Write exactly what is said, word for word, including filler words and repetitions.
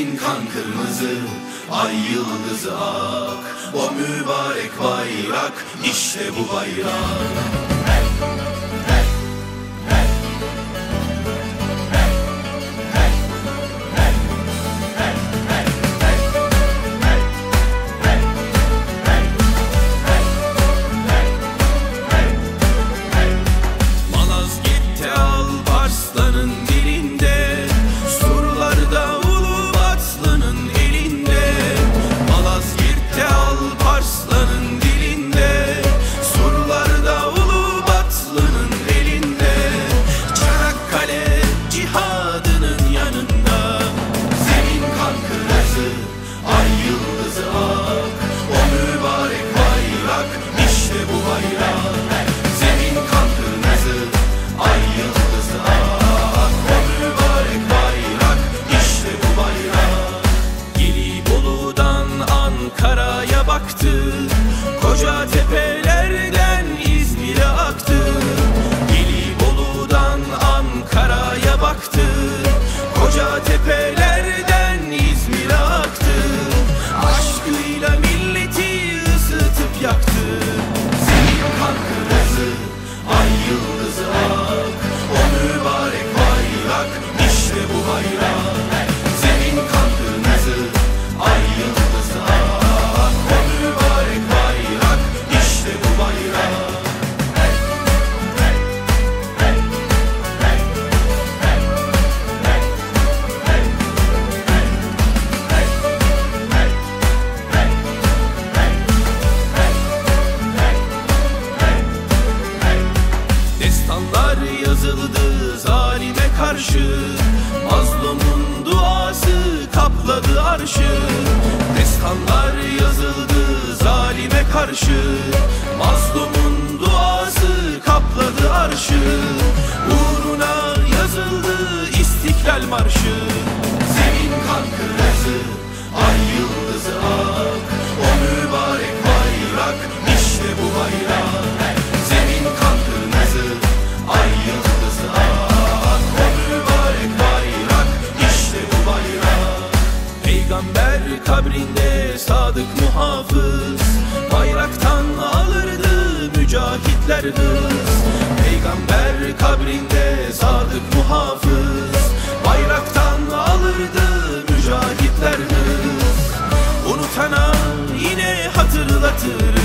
Zemin kan kırmızı, ay yıldızı ak. O mübarek bayrak, işte bu bayrak. Ankara'ya baktı, koca tepelerden İzmir'e aktı. Gelibolu'dan Ankara'ya baktı, koca tepelerden İzmir'e aktı. Aşkıyla milleti ısıtıp yaktı. Zemin kan kırmızı, ay yıldızı ak. O mübarek bayrak, işte bu bayrak. Zemin kan kırmızı, ay yıldızı ak. Destanlar yazıldı zalime karşı, mazlumun duası kapladı arşı. Destanlar yazıldı zalime karşı, mazlumun duası kapladı arşı. Uğruna yazıldı İstiklal Marşı. Zemin kan kırmızı, ay yıldızı ak. O mübarek bayrak, işte bu bayrak. Zemin kan kırmızı, ay yıldızı ak. O mübarek bayrak, işte bu bayrak. Peygamber kabrinde sadık muhafız, bayraktan alırdı mücahitler hız. Peygamber kabrinde sadık muhafız, bayraktan alırdı mücahitler hız. Unutana yine hatırlatır